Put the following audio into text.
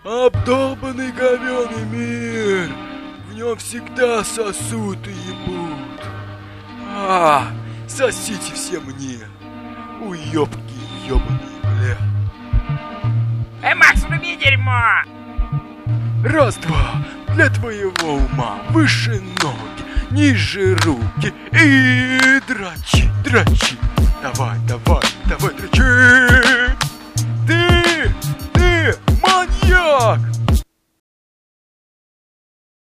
Обдолбанный говёный мир! В нем всегда сосут и ебут. Сосите все мне, уёбки ёбаные, бля. Макс, вруби дерьмо! Раз-два, для твоего ума выше ноги, ниже руки и дрочи, дрочи. Давай, дрочи.